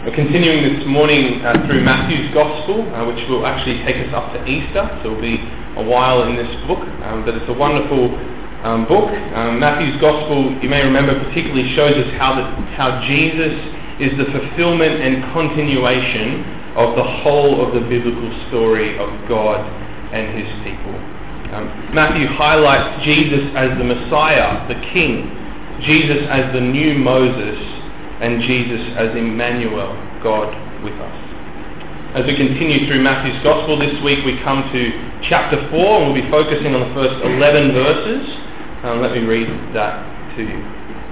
We're continuing this morning through Matthew's Gospel, which will actually take us up to Easter, so it'll be a while in this book, but it's a wonderful book. Matthew's Gospel, you may remember, particularly shows us how Jesus is the fulfillment and continuation of the whole of the biblical story of God and His people. Matthew highlights Jesus as the Messiah, the King, Jesus as the new Moses, and Jesus as Emmanuel, God with us. As we continue through Matthew's Gospel this week, we come to chapter 4, and we'll be focusing on the first 11 verses. Let me read that to you.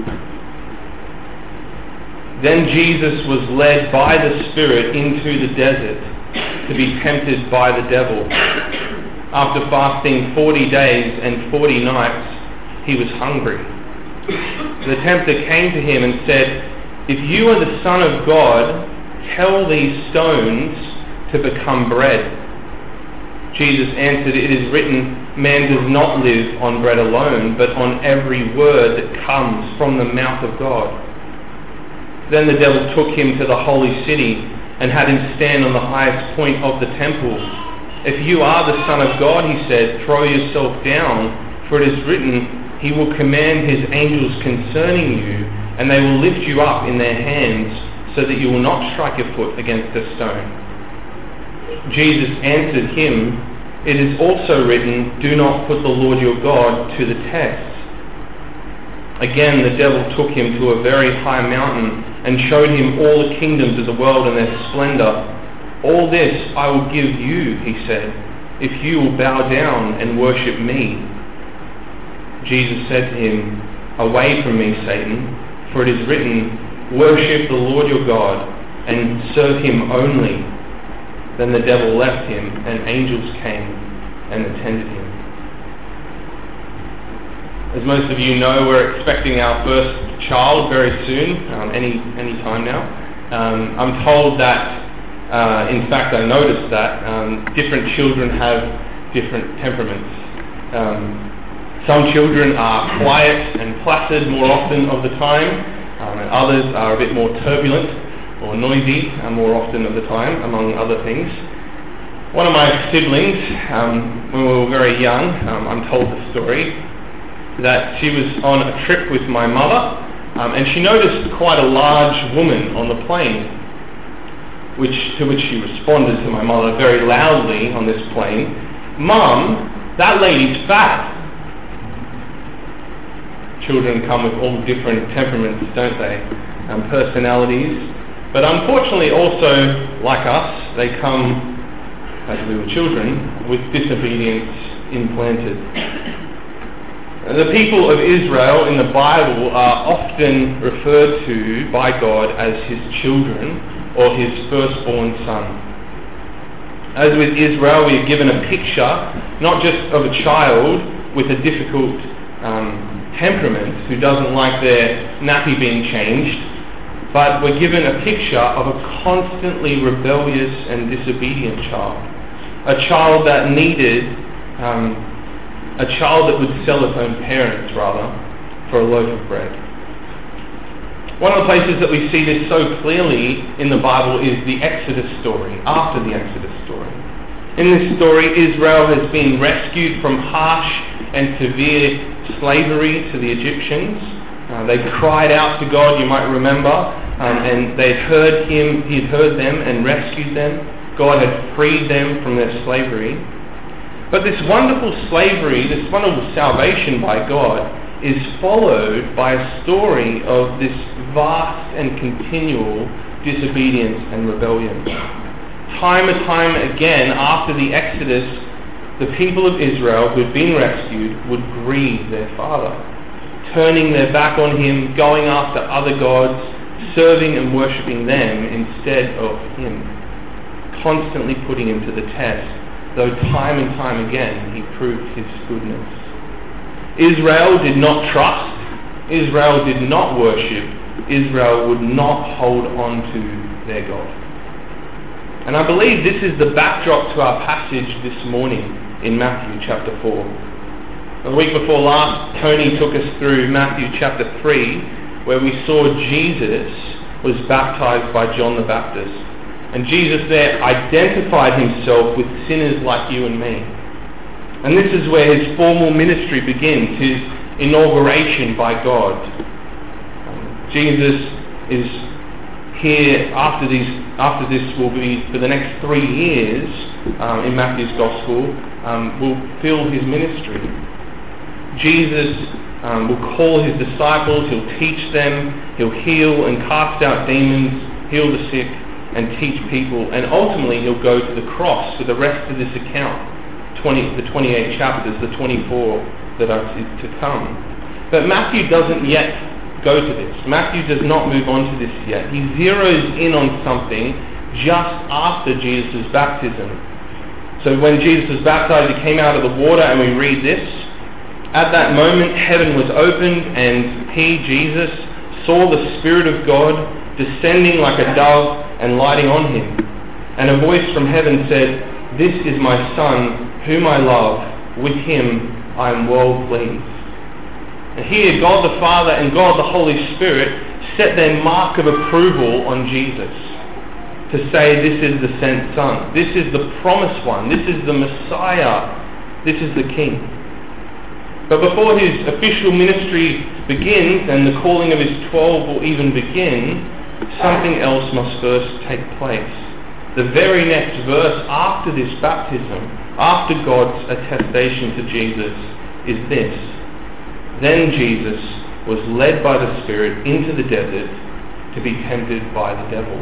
Then Jesus was led by the Spirit into the desert to be tempted by the devil. After fasting 40 days and 40 nights, he was hungry. The tempter came to him and said, "If you are the Son of God, tell these stones to become bread." Jesus answered, "It is written, man does not live on bread alone, but on every word that comes from the mouth of God." Then the devil took him to the holy city and had him stand on the highest point of the temple. "If you are the Son of God," he said, "throw yourself down, for it is written, he will command his angels concerning you, and they will lift you up in their hands, so that you will not strike your foot against a stone." Jesus answered him, "It is also written, do not put the Lord your God to the test." Again the devil took him to a very high mountain and showed him all the kingdoms of the world and their splendor. "All this I will give you," he said, "if you will bow down and worship me." Jesus said to him, "Away from me, Satan, for it is written, worship the Lord your God and serve him only." Then the devil left him, and angels came and attended him. As most of you know, we're expecting our first child very soon, any time now. I'm told that, in fact I noticed that different children have different temperaments. Some children are quiet and placid more often of the time, and others are a bit more turbulent or noisy more often of the time, among other things. One of my siblings, when we were very young, I'm told the story, that she was on a trip with my mother, and she noticed quite a large woman on the plane, to which she responded to my mother very loudly on this plane, "Mum, that lady's fat." Children come with all different temperaments, don't they? Personalities. But unfortunately also, like us, they come, as we were children, with disobedience implanted. The people of Israel in the Bible are often referred to by God as his children or his firstborn son. As with Israel, we are given a picture not just of a child with a difficult temperament who doesn't like their nappy being changed, but we're given a picture of a constantly rebellious and disobedient child. A child that needed, a child that would sell its own parents, rather, for a loaf of bread. One of the places that we see this so clearly in the Bible is the Exodus story, after the Exodus story. In this story, Israel has been rescued from harsh and severe slavery to the Egyptians. They cried out to God, you might remember, and they had heard him, he had heard them and rescued them. God had freed them from their slavery. But this wonderful slavery, this wonderful salvation by God, is followed by a story of this vast and continual disobedience and rebellion. Time and time again, after the Exodus, the people of Israel who had been rescued would grieve their father, turning their back on him, going after other gods, serving and worshipping them instead of him, constantly putting him to the test, though time and time again he proved his goodness. Israel did not trust, Israel did not worship, Israel would not hold on to their God. And I believe this is the backdrop to our passage this morning in Matthew chapter 4. The week before last, Tony took us through Matthew chapter 3, where we saw Jesus was baptized by John the Baptist. And Jesus there identified himself with sinners like you and me. And this is where his formal ministry begins, his inauguration by God. Jesus is here after this will be for the next 3 years in Matthew's Gospel, will fill his ministry. Jesus will call his disciples, he'll teach them, he'll heal and cast out demons, heal the sick and teach people, and ultimately he'll go to the cross for the rest of this account, the 28 chapters, the 24 that are to come. But Matthew doesn't yet go to this. Matthew does not move on to this yet. He zeroes in on something just after Jesus' baptism. So when Jesus was baptized, he came out of the water, and we read this. At that moment, heaven was opened, and he, Jesus, saw the Spirit of God descending like a dove and lighting on him. And a voice from heaven said, "This is my Son, whom I love. With him I am well pleased." And here, God the Father and God the Holy Spirit set their mark of approval on Jesus to say, this is the sent Son. This is the promised one. This is the Messiah. This is the King. But before his official ministry begins and the calling of his 12 will even begin, something else must first take place. The very next verse after this baptism, after God's attestation to Jesus, is this. Then Jesus was led by the Spirit into the desert to be tempted by the devil.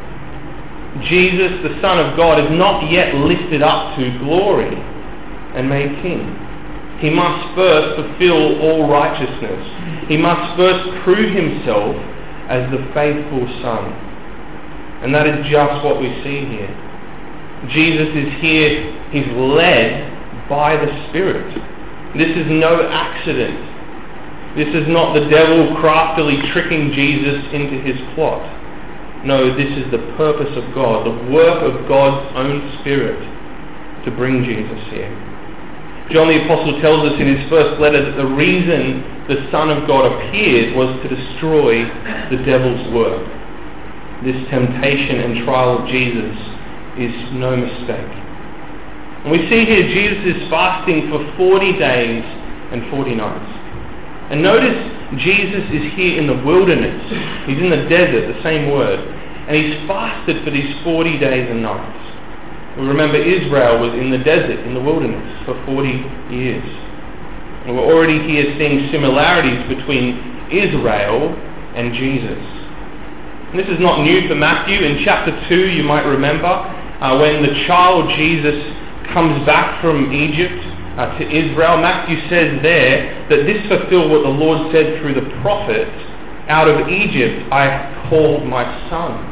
Jesus, the Son of God, is not yet lifted up to glory and made king. He must first fulfill all righteousness. He must first prove himself as the faithful Son. And that is just what we see here. Jesus is here, he's led by the Spirit. This is no accident. This is not the devil craftily tricking Jesus into his plot. No, this is the purpose of God, the work of God's own Spirit to bring Jesus here. John the Apostle tells us in his first letter that the reason the Son of God appeared was to destroy the devil's work. This temptation and trial of Jesus is no mistake. And we see here Jesus is fasting for 40 days and 40 nights. And notice Jesus is here in the wilderness. He's in the desert, the same word. And he's fasted for these 40 days and nights. We remember Israel was in the desert, in the wilderness, for 40 years. And we're already here seeing similarities between Israel and Jesus. And this is not new for Matthew. In chapter 2, you might remember, when the child Jesus comes back from Egypt to Israel, Matthew says there that this fulfilled what the Lord said through the prophet, "Out of Egypt I have called my son."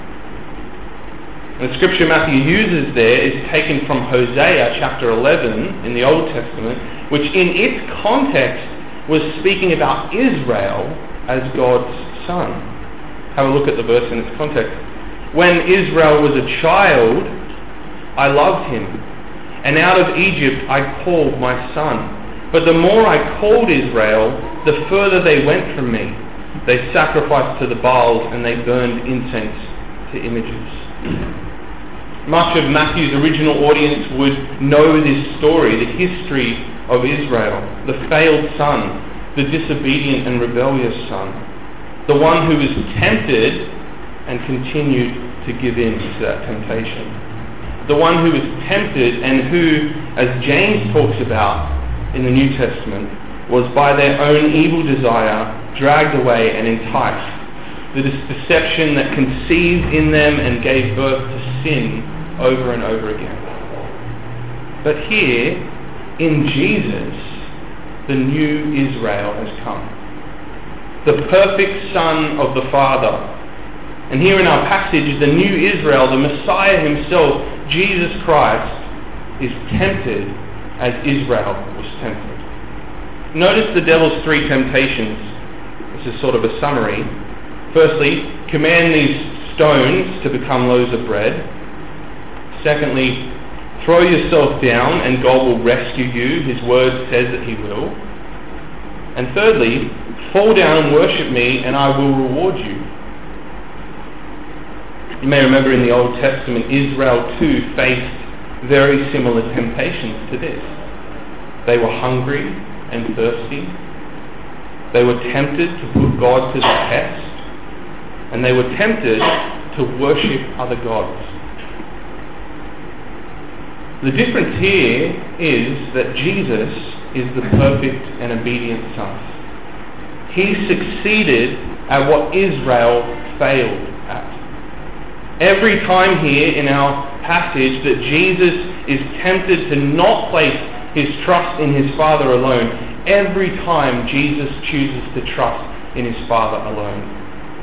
And the scripture Matthew uses there is taken from Hosea chapter 11 in the Old Testament, which in its context was speaking about Israel as God's son. Have a look at the verse in its context. "When Israel was a child, I loved him, and out of Egypt I called my son. But the more I called Israel, the further they went from me. They sacrificed to the Baals, and they burned incense to images." Much of Matthew's original audience would know this story, the history of Israel, the failed son, the disobedient and rebellious son, the one who was tempted and continued to give in to that temptation. The one who was tempted and who, as James talks about in the New Testament, was by their own evil desire dragged away and enticed. This deception that conceived in them and gave birth to sin over and over again. But here, in Jesus, the new Israel has come. The perfect Son of the Father. And here in our passage, the new Israel, the Messiah himself, Jesus Christ, is tempted as Israel was tempted. Notice the devil's 3 temptations. This is sort of a summary. Firstly, command these stones to become loaves of bread. Secondly, throw yourself down and God will rescue you. His word says that he will. And thirdly, fall down and worship me and I will reward you. You may remember in the Old Testament, Israel too faced very similar temptations to this. They were hungry and thirsty. They were tempted to put God to the test. And they were tempted to worship other gods. The difference here is that Jesus is the perfect and obedient Son. He succeeded at what Israel failed at. Every time here in our passage that Jesus is tempted to not place his trust in his Father alone, every time Jesus chooses to trust in his Father alone.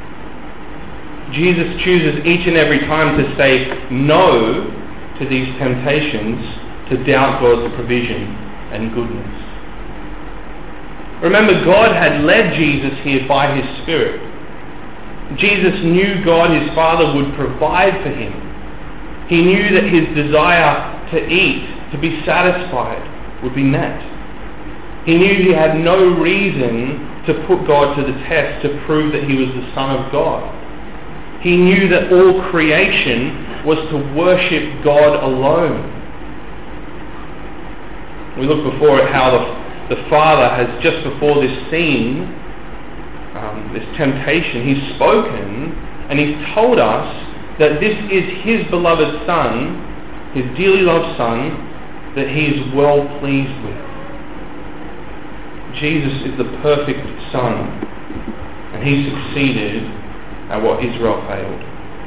Jesus chooses each and every time to say no to these temptations, to doubt God's provision and goodness. Remember, God had led Jesus here by his Spirit. Jesus knew God, his Father, would provide for him. He knew that his desire to eat, to be satisfied, would be met. He knew he had no reason to put God to the test to prove that he was the Son of God. He knew that all creation was to worship God alone. We looked before at how the Father has, just before this scene, this temptation, he's spoken and he's told us that this is his beloved Son, his dearly loved Son, that he is well pleased with. Jesus is the perfect Son, and he succeeded at what Israel failed.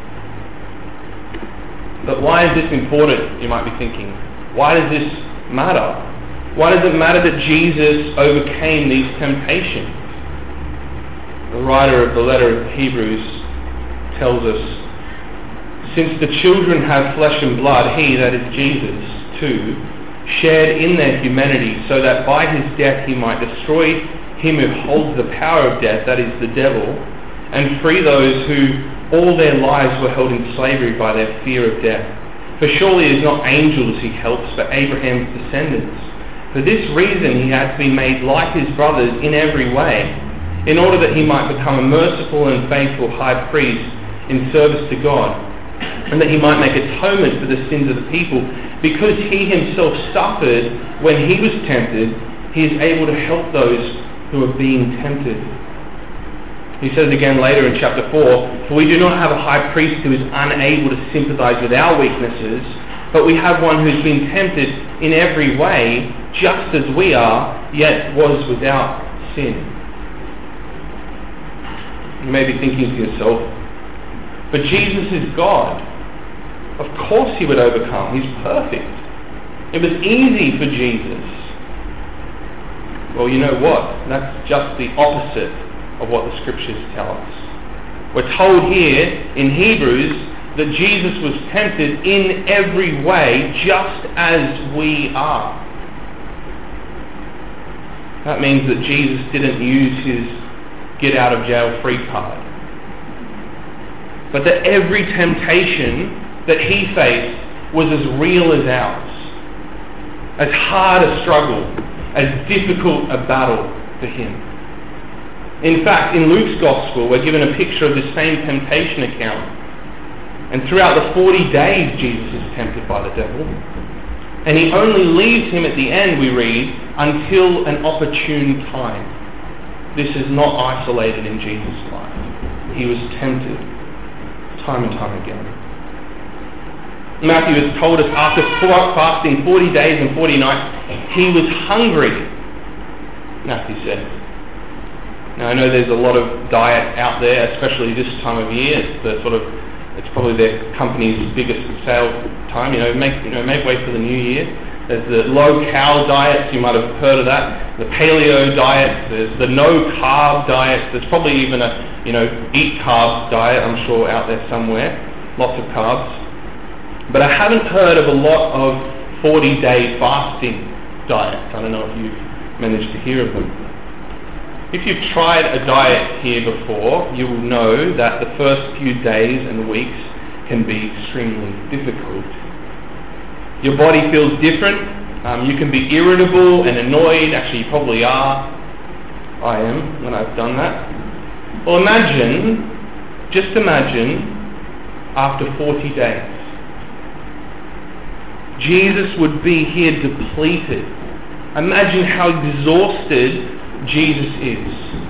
But why is this important, you might be thinking? Why does this matter? Why does it matter that Jesus overcame these temptations? The writer of the letter of Hebrews tells us, since the children have flesh and blood, he, that is Jesus, too, shared in their humanity, so that by his death he might destroy him who holds the power of death, that is the devil, and free those who all their lives were held in slavery by their fear of death. For surely it is not angels he helps, but Abraham's descendants. For this reason he had to be made like his brothers in every way, in order that he might become a merciful and faithful high priest in service to God, and that he might make atonement for the sins of the people. Because he himself suffered when he was tempted, he is able to help those who are being tempted. He says again later in chapter 4, for we do not have a high priest who is unable to sympathize with our weaknesses, but we have one who's been tempted in every way, just as we are, yet was without sin. You may be thinking to yourself, but Jesus is God. Of course he would overcome. He's perfect. It was easy for Jesus. Well, you know what? That's just the opposite of what the scriptures tell us. We're told here in Hebrews that Jesus was tempted in every way just as we are. That means that Jesus didn't use his get out of jail free card. But that every temptation that he faced was as real as ours, as hard a struggle, as difficult a battle for him. In fact, in Luke's Gospel, we're given a picture of the same temptation account. And throughout the 40 days, Jesus is tempted by the devil. And he only leaves him at the end, we read, until an opportune time. This is not isolated in Jesus' life. He was tempted time and time again. Matthew has told us after fasting 40 days and 40 nights, he was hungry, Matthew says. Now I know there's a lot of diet out there, especially this time of year. It's probably their company's biggest sales time. Make way for the new year. There's the low-cal diets, you might have heard of that. The paleo diet. There's the no-carb diet. There's probably even a eat carbs diet, I'm sure, out there somewhere. Lots of carbs. But I haven't heard of a lot of 40-day fasting diets. I don't know if you've managed to hear of them. If you've tried a diet here before, you will know that the first few days and weeks can be extremely difficult. Your body feels different. You can be irritable and annoyed. Actually, you probably are. I am when I've done that. Well, just imagine after 40 days. Jesus would be here depleted. Imagine how exhausted Jesus is.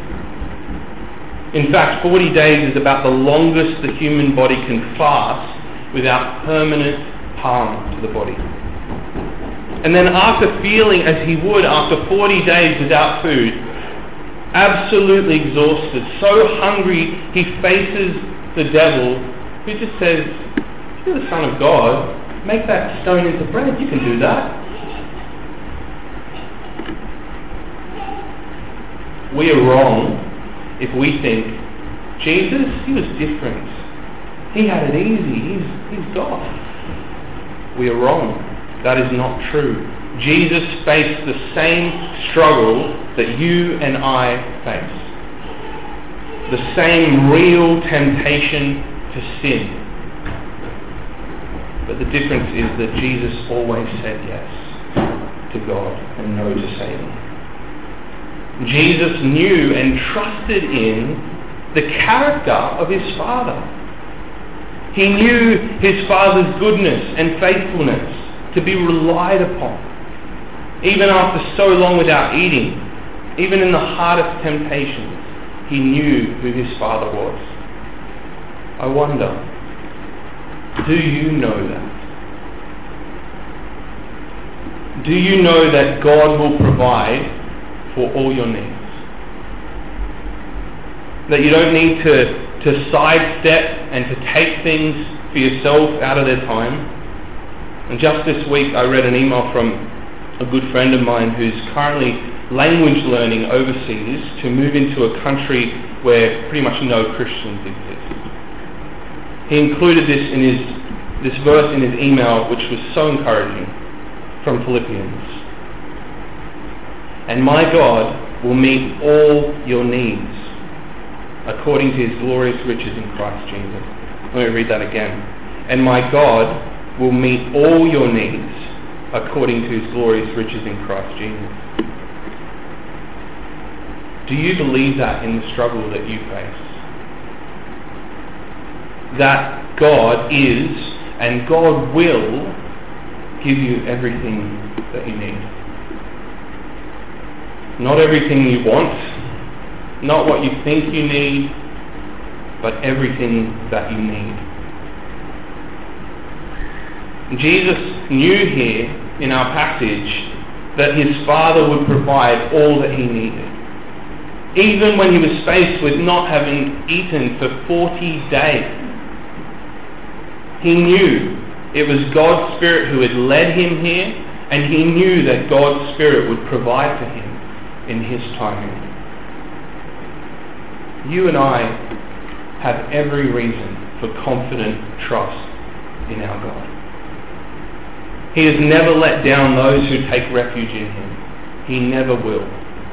In fact, 40 days is about the longest the human body can fast without permanent harm to the body. And then after feeling as he would after 40 days without food, absolutely exhausted, so hungry, he faces the devil, who just says, if you're the Son of God, make that stone into bread. You can do that. We are wrong if we think, Jesus, he was different. He had it easy. He's God. We are wrong. That is not true. Jesus faced the same struggle that you and I face. The same real temptation to sin. But the difference is that Jesus always said yes to God and no to Satan. Jesus knew and trusted in the character of his Father. He knew his Father's goodness and faithfulness to be relied upon. Even after so long without eating, even in the hardest temptations, he knew who his Father was. I wonder, do you know that? Do you know that God will provide for all your needs? That you don't need to sidestep and to take things for yourself out of their time. And just this week I read an email from a good friend of mine who's currently language learning overseas to move into a country where pretty much no Christians exist. He included this verse in his email, which was so encouraging, from Philippians. And my God will meet all your needs according to his glorious riches in Christ Jesus. Let me read that again. And my God will meet all your needs according to his glorious riches in Christ Jesus. Do you believe that in the struggle that you face? That God is and God will give you everything that you need. Not everything you want, not what you think you need, but everything that you need. Jesus knew here in our passage that his Father would provide all that he needed. Even when he was faced with not having eaten for 40 days, he knew it was God's Spirit who had led him here, and he knew that God's Spirit would provide for him in his timing. You and I have every reason for confident trust in our God. He has never let down those who take refuge in him. He never will.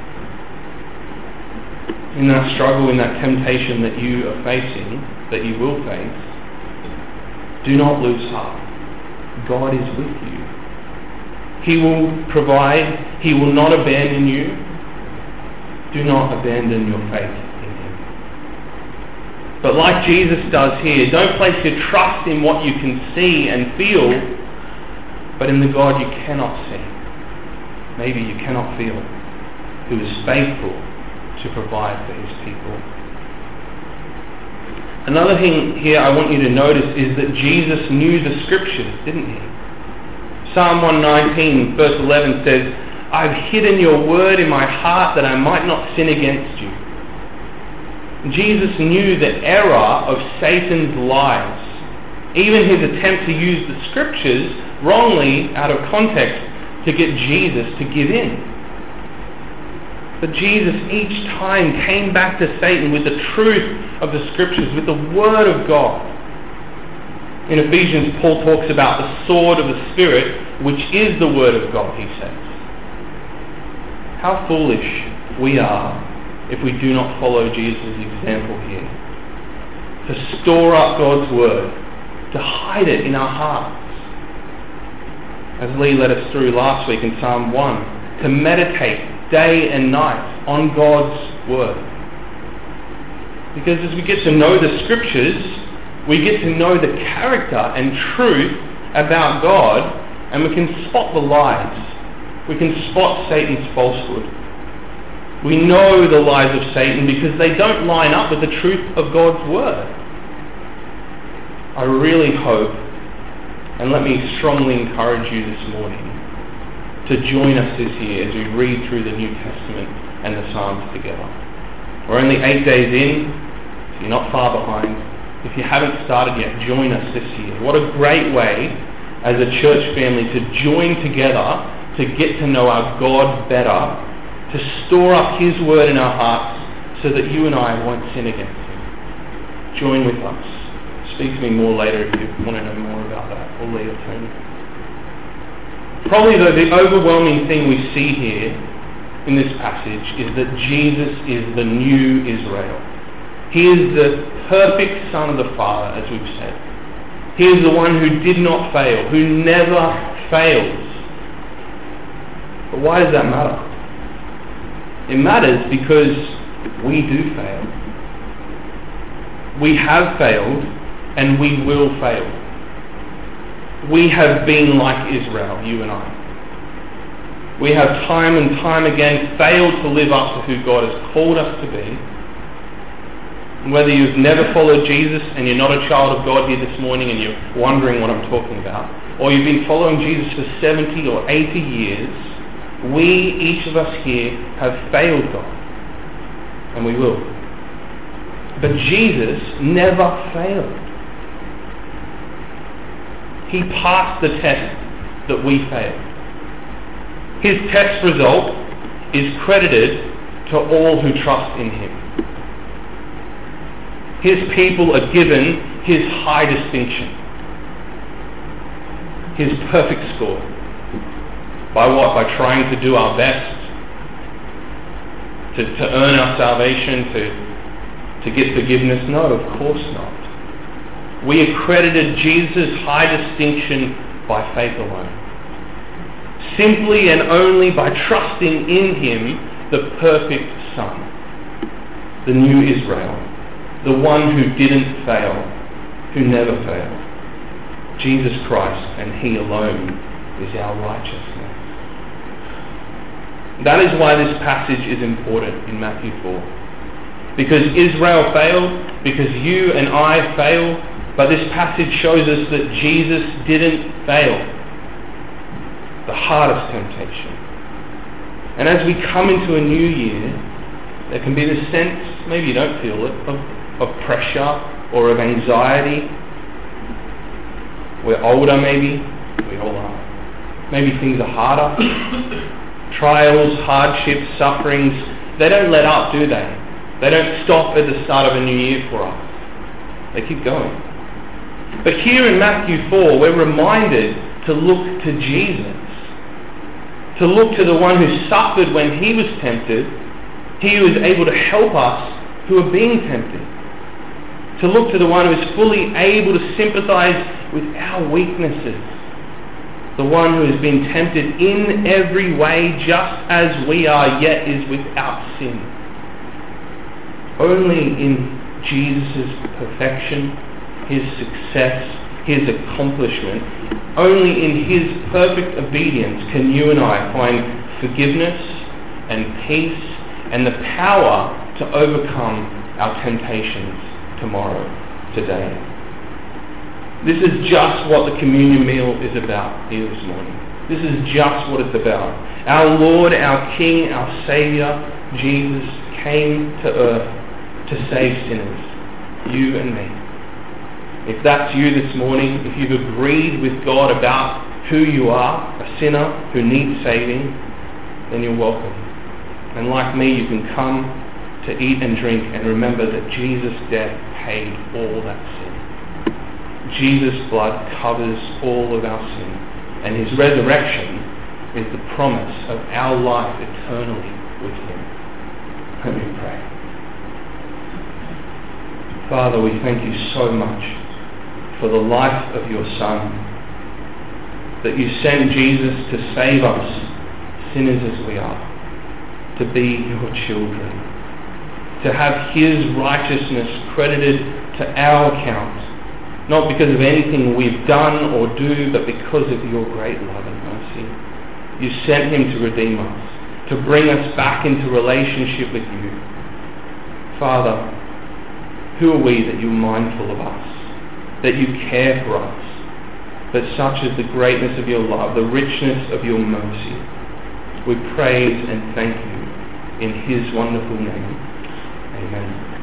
In that struggle, in that temptation that you are facing, that you will face, do not lose heart. God is with you. He will provide. He will not abandon you. Do not abandon your faith in him. But like Jesus does here, don't place your trust in what you can see and feel, but in the God you cannot see, maybe you cannot feel, who is faithful to provide for his people. Another thing here I want you to notice is that Jesus knew the scriptures, didn't he? Psalm 119 verse 11 says, I've hidden your word in my heart that I might not sin against you. Jesus knew the error of Satan's lies, even his attempt to use the scriptures wrongly out of context to get Jesus to give in. But Jesus each time came back to Satan with the truth of the scriptures, with the word of God. In Ephesians, Paul talks about the sword of the Spirit, which is the word of God, he says. How foolish we are if we do not follow Jesus' example here. To store up God's word, to hide it in our hearts. As Lee led us through last week in Psalm 1, to meditate day and night on God's word. Because as we get to know the scriptures, We get to know the character and truth about God, and we can spot the lies. We can spot Satan's falsehood. We know the lies of Satan because they don't line up with the truth of God's Word. I really hope, and let me strongly encourage you this morning, to join us this year as we read through the New Testament and the Psalms together. We're only 8 days in, so you're not far behind. If you haven't started yet, join us this year. What a great way as a church family to join together to get to know our God better, to store up His Word in our hearts so that you and I won't sin against Him. Join with us. Speak to me more later if you want to know more about that, or Leah Tony. Probably though the overwhelming thing we see here in this passage is that Jesus is the new Israel. He is the perfect Son of the Father, as we've said. He is the one who did not fail, who never fails. But why does that matter? It matters because we do fail. We have failed, and we will fail. We have been like Israel, you and I. We have time and time again failed to live up to who God has called us to be. Whether you've never followed Jesus and you're not a child of God here this morning and you're wondering what I'm talking about, or you've been following Jesus for 70 or 80 years, we, each of us here, have failed God. And we will. But Jesus never failed. He passed the test that we failed. His test result is credited to all who trust in Him. His people are given His high distinction, His perfect score. By what? By trying to do our best to earn our salvation, to get forgiveness? No, of course not. We accredited Jesus' high distinction by faith alone. Simply and only by trusting in Him, the perfect Son, the new Israel, the one who didn't fail, who never failed. Jesus Christ, and He alone is our righteousness. That is why this passage is important in Matthew 4. Because Israel failed, because you and I failed, but this passage shows us that Jesus didn't fail the hardest temptation. And as we come into a new year, there can be this sense, maybe you don't feel it, of pressure or of anxiety. We're older maybe, we all are. Maybe things are harder. Trials, hardships, sufferings, they don't let up, do they? They don't stop at the start of a new year for us. They keep going. But here in Matthew 4, we're reminded to look to Jesus. To look to the one who suffered when He was tempted. He who is able to help us who are being tempted. To look to the one who is fully able to sympathize with our weaknesses. The one who has been tempted in every way just as we are, yet is without sin. Only in Jesus' perfection, His success, His accomplishment, only in His perfect obedience can you and I find forgiveness and peace and the power to overcome our temptations tomorrow, today. This is just what the communion meal is about here this morning. This is just what it's about. Our Lord, our King, our Saviour, Jesus, came to earth to save sinners, you and me. If that's you this morning, if you've agreed with God about who you are, a sinner who needs saving, then you're welcome. And like me, you can come to eat and drink and remember that Jesus' death paid all that sin. Jesus' blood covers all of our sin, and His resurrection is the promise of our life eternally with Him. Let me pray. Father, we thank You so much for the life of Your Son, that You sent Jesus to save us, sinners as we are, to be Your children, to have His righteousness credited to our account, not because of anything we've done or do, but because of your great love and mercy. You sent him to redeem us, to bring us back into relationship with you. Father, who are we that you're mindful of us, that you care for us? But such is the greatness of your love, the richness of your mercy. We praise and thank you in his wonderful name. Amen.